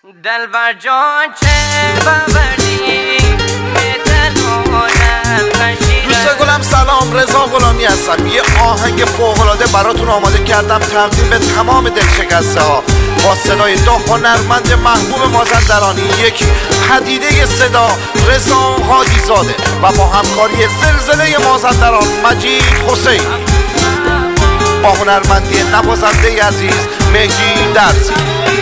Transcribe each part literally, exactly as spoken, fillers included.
دلبر جان چه ببردی دوست گلم سلام، رضا غلامی هستم. یه آهنگ فوق‌العاده براتون آماده کردم تقدیم به تمام دلشکسته ها با صدای دو هنرمند محبوب مازندران، یک پدیده صدا رضا هادی زاده و با همکاری زلزله مازندران مجید حسین، با هنرمندی نوازنده عزیز مهدی درزی.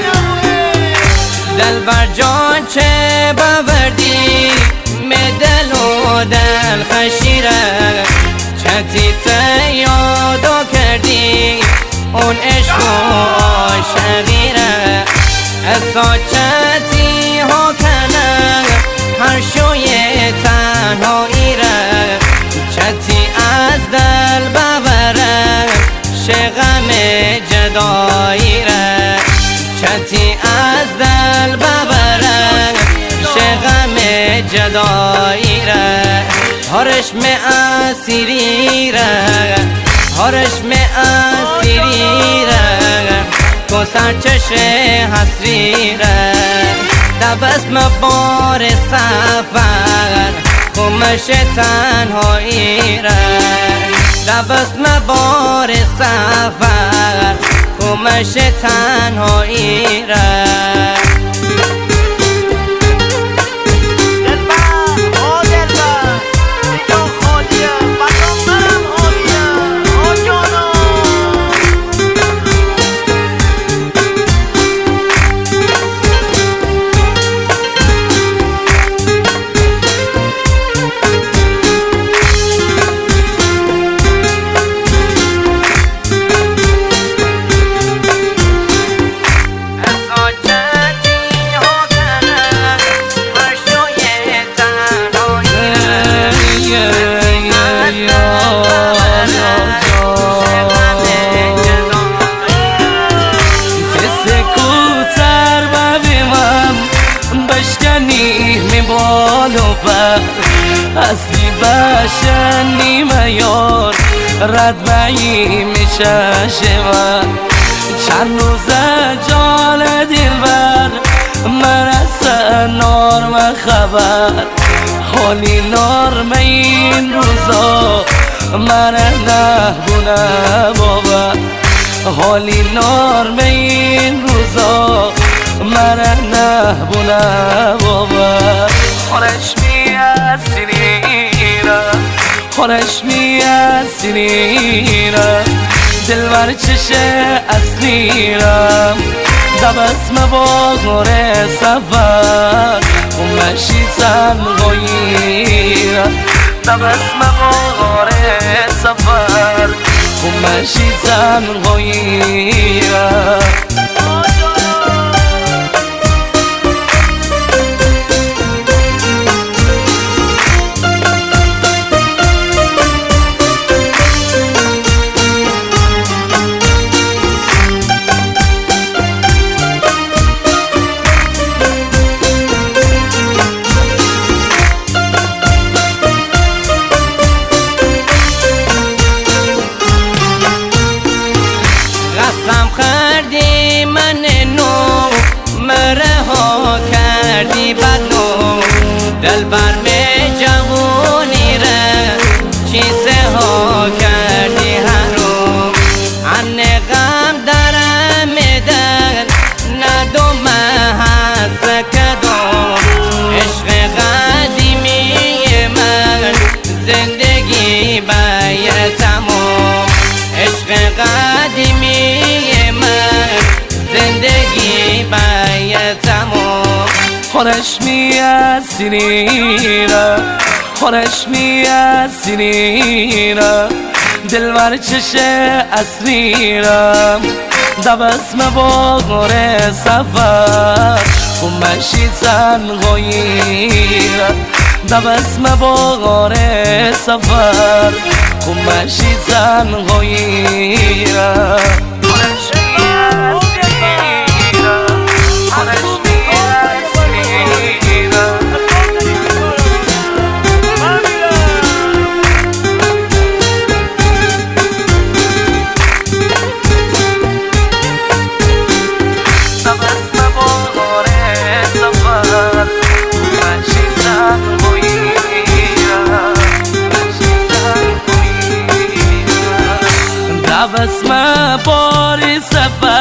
دلبر جان چه ببردی دل و دل خشیره چتی تا یادو کردی اون عشق و عاشقیره اسا چتی ها کنه هر شوی تنهایی ره چتی از دل ببره شغم جدایی ره چتی از دل ببره شغم جدایی ره هرش می اسیری ره هرش می اسیری ره تو سرچش حسری ره دبسم بار سفر خمش تنهایی ره دبسم بار سفر خمش تنهایی ره اصلی باشنی میار رد بایی میشه شما چند روزه جال دلبر من اصلا نارم خبر حالی نارم این روزا من نهبونه بابا حالی نارم این روزا من نهبونه بابا خورش میاسیره خورش میاسیره دلبر چشه اصلیرم دبسم با غور سفر خمشی تنهاییره دبسم با غور سفر خمشی تنهاییره دلبر می جوانی ره چیزه ها کردی هرو عن غم درم دل ندوم حس کدوم عشق قدیمی من زندگی باید تمام عشق قدیمی من زندگی باید تمام خورش میاسیره خورش میاسیره دلبر چشه اصلیرم دبسم با غور سفر خمشی تنهاییره دبسم با غور سفر خمشی تنهاییره خورش میاسیره خورش دبسم با غور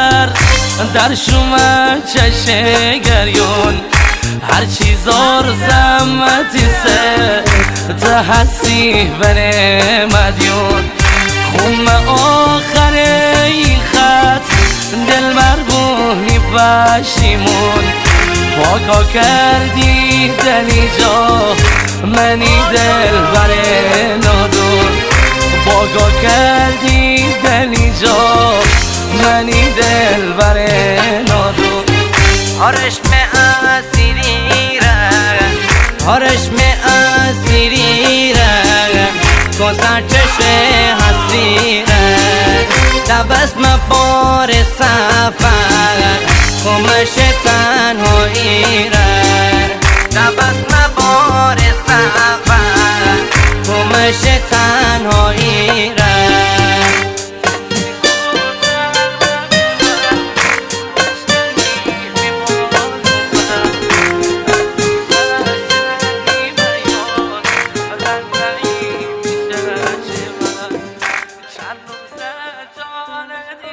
سفر در شومن چشه گریون هر چیزار زمتی سه تحسی بنه مدیون خوم آخر این خط دل مربونی پشیمون پاکا کردی دلی جا منی دل بره نادون پاکا کردی دلی جا منی دل بره نادون هرش می اسیری را هرش می اسیری را کوزا چشه حسری را دبسم بار سفر کمش تنهایی را دبسم بار سفر کمش تنهایی را چند روزه جان